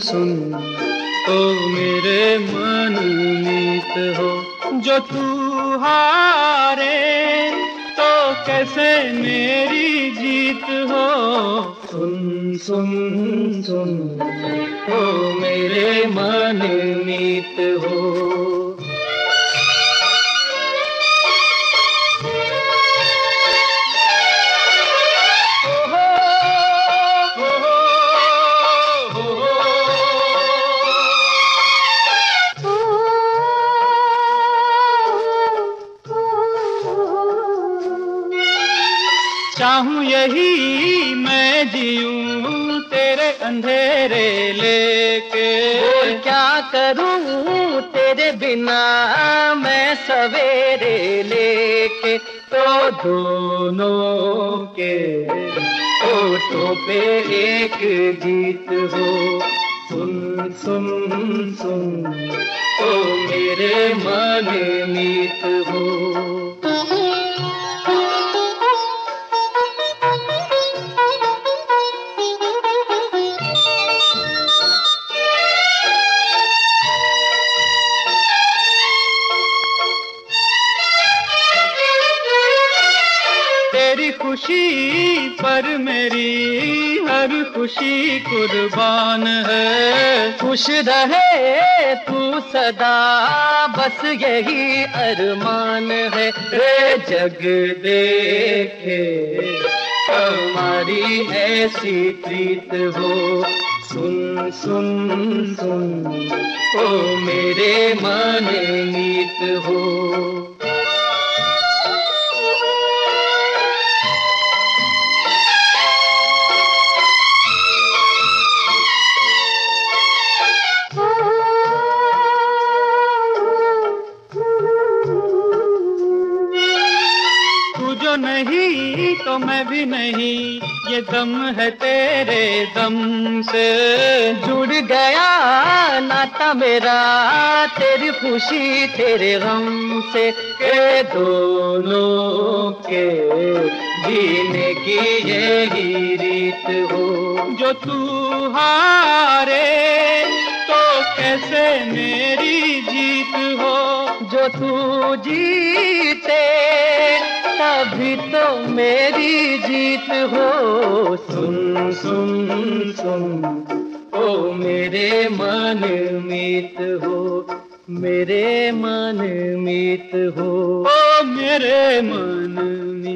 सुन ओ मेरे मन मीत हो। जो तू हारे तो कैसे मेरी जीत हो। सुन सुन सुन ओ मेरे मन मीत हो। चाहूं यही मैं जीऊं तेरे अंधेरे लेके। क्या करूं तेरे बिना मैं सवेरे लेके। तो दोनों के होठों पे एक गीत हो। सुन सुन सुन ओ मेरे मन मीत हो। तेरी खुशी पर मेरी हर खुशी कुर्बान है। खुश रहे तू सदा बस यही अरमान है। रे जग देखे हमारी ऐसी प्रीत हो। सुन सुन सुन ओ मेरे मन मीत हो। जो नहीं तो मैं भी नहीं, ये दम है तेरे दम से। जुड़ गया नाता मेरा तेरी खुशी तेरे गम से। के दोनों के जीने की यही रीत हो। जो तू हारे तो कैसे मेरी जीत हो। जो तू जीते तभी तो मेरी जीत हो। सुन सुन सुन ओ मेरे मन मीत हो। मेरे मन मीत हो। ओ मेरे मन मीत